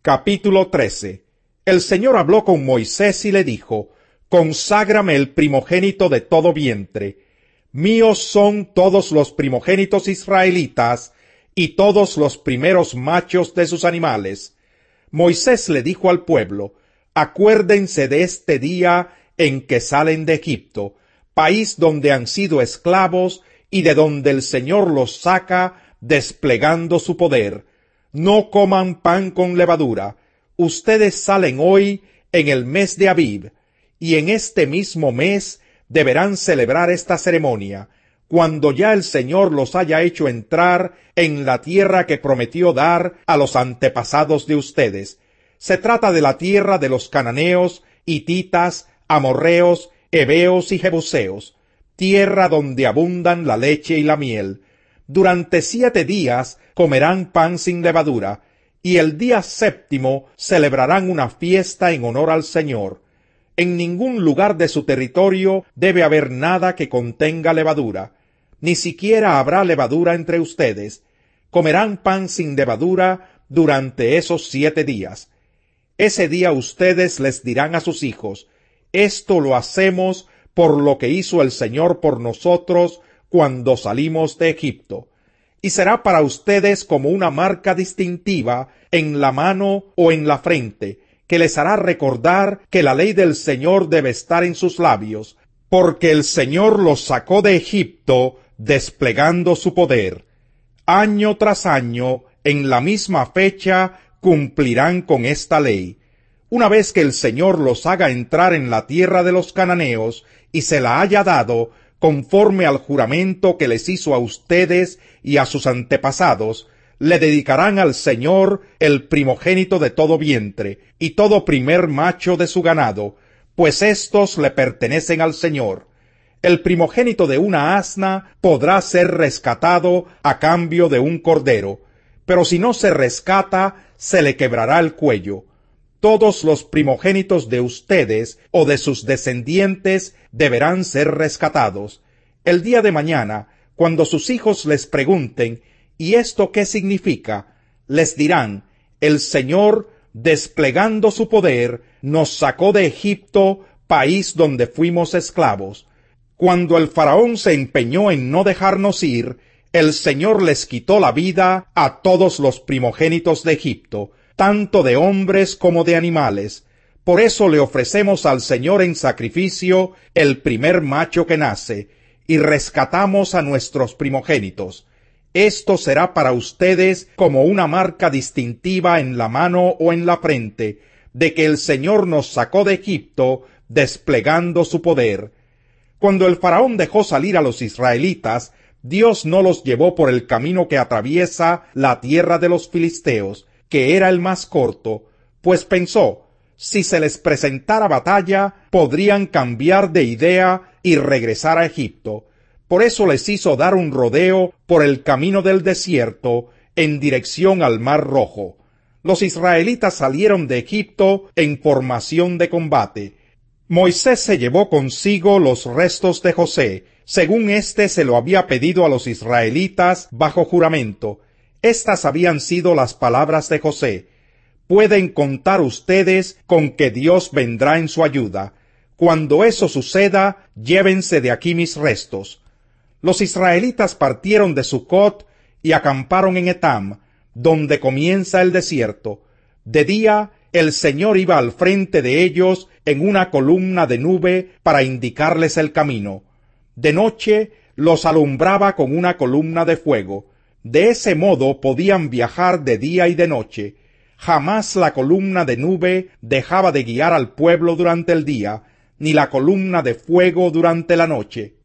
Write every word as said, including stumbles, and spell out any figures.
Capítulo trece. El Señor habló con Moisés y le dijo: Conságrame el primogénito de todo vientre. Míos son todos los primogénitos israelitas y todos los primeros machos de sus animales. Moisés le dijo al pueblo: Acuérdense de este día en que salen de Egipto, país donde han sido esclavos y de donde el Señor los saca desplegando su poder. No coman pan con levadura. Ustedes salen hoy en el mes de Abib, y en este mismo mes deberán celebrar esta ceremonia, cuando ya el Señor los haya hecho entrar en la tierra que prometió dar a los antepasados de ustedes. Se trata de la tierra de los cananeos, hititas, amorreos, heveos y jebuseos, tierra donde abundan la leche y la miel. Durante siete días comerán pan sin levadura, y el día séptimo celebrarán una fiesta en honor al Señor. En ningún lugar de su territorio debe haber nada que contenga levadura, ni siquiera habrá levadura entre ustedes. Comerán pan sin levadura durante esos siete días. Ese día ustedes les dirán a sus hijos: esto lo hacemos por lo que hizo el Señor por nosotros cuando salimos de Egipto. Y será para ustedes como una marca distintiva en la mano o en la frente, que les hará recordar que la ley del Señor debe estar en sus labios, porque el Señor los sacó de Egipto desplegando su poder. Año tras año, en la misma fecha, cumplirán con esta ley. Una vez que el Señor los haga entrar en la tierra de los cananeos y se la haya dado, conforme al juramento que les hizo a ustedes y a sus antepasados, le dedicarán al Señor el primogénito de todo vientre y todo primer macho de su ganado, pues éstos le pertenecen al Señor. El primogénito de una asna podrá ser rescatado a cambio de un cordero, pero si no se rescata, se le quebrará el cuello. Todos los primogénitos de ustedes o de sus descendientes deberán ser rescatados. El día de mañana, cuando sus hijos les pregunten: ¿y esto qué significa?, les dirán: el Señor, desplegando su poder, nos sacó de Egipto, país donde fuimos esclavos. Cuando el faraón se empeñó en no dejarnos ir, el Señor les quitó la vida a todos los primogénitos de Egipto, tanto de hombres como de animales. Por eso le ofrecemos al Señor en sacrificio el primer macho que nace, y rescatamos a nuestros primogénitos. Esto será para ustedes como una marca distintiva en la mano o en la frente, de que el Señor nos sacó de Egipto desplegando su poder. Cuando el faraón dejó salir a los israelitas, Dios no los llevó por el camino que atraviesa la tierra de los filisteos, que era el más corto, pues pensó: si se les presentara batalla, podrían cambiar de idea y regresar a Egipto. Por eso les hizo dar un rodeo por el camino del desierto en dirección al Mar Rojo. Los israelitas salieron de Egipto en formación de combate. Moisés se llevó consigo los restos de José, según éste se lo había pedido a los israelitas bajo juramento. Estas habían sido las palabras de José: pueden contar ustedes con que Dios vendrá en su ayuda. Cuando eso suceda, llévense de aquí mis restos. Los israelitas partieron de Sucot y acamparon en Etam, donde comienza el desierto. De día, el Señor iba al frente de ellos en una columna de nube para indicarles el camino. De noche, los alumbraba con una columna de fuego. De ese modo podían viajar de día y de noche. Jamás la columna de nube dejaba de guiar al pueblo durante el día, ni la columna de fuego durante la noche.